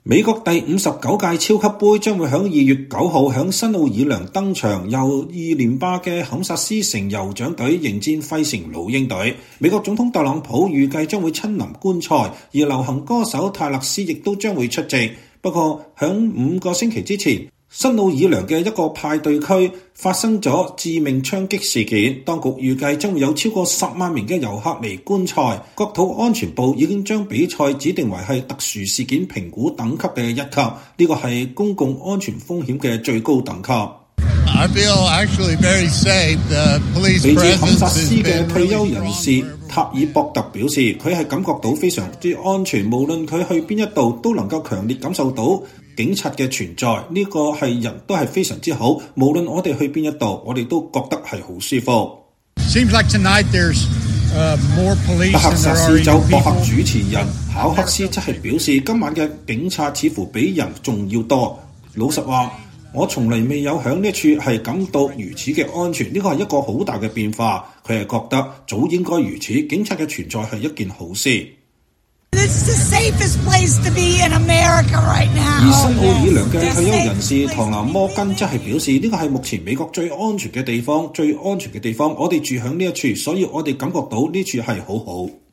美國第59屆超級盃將會喺2月9號喺新奧爾良登場，由2連霸嘅堪薩斯城酋長隊迎戰費城老鷹隊。美國總統特朗普預計將會親臨觀賽，而流行歌手泰勒斯亦都將會出席。不過喺5個星期之前，新奧爾良嘅一個派對區發生咗致命槍擊事件，當局預計將會有超過10萬名嘅遊客嚟觀賽。國土安全部已經將比賽指定為係特殊事件評估等級嘅1級，呢個係公共安全風險嘅最高等級。 I feel actually very safe. The police presence has been 嚟自堪薩斯嘅退休人士塔爾博特表示，佢係感覺到非常之安全，無論佢去邊一度都能夠強烈感受到警察嘅存在，呢個係人都係非常之好，無論我哋去邊一度，我哋都覺得係好舒服。 Seems like tonight there's more police. 德克薩斯州博客主持人考克斯則係表示，今晚嘅警察似乎比人仲要多。老實話，我從嚟未有喺呢處係感到如此嘅安全，呢個係一個好大嘅變化。佢係覺得早應該如此，警察嘅存在係一件好事。 This is the safest place to be in America right now. 而新奧爾良嘅退休人士唐納摩根則係表示，呢個係目前美國最安全嘅地方，最安全嘅地方。我哋住喺呢一處，所以我哋感覺到呢處係好好。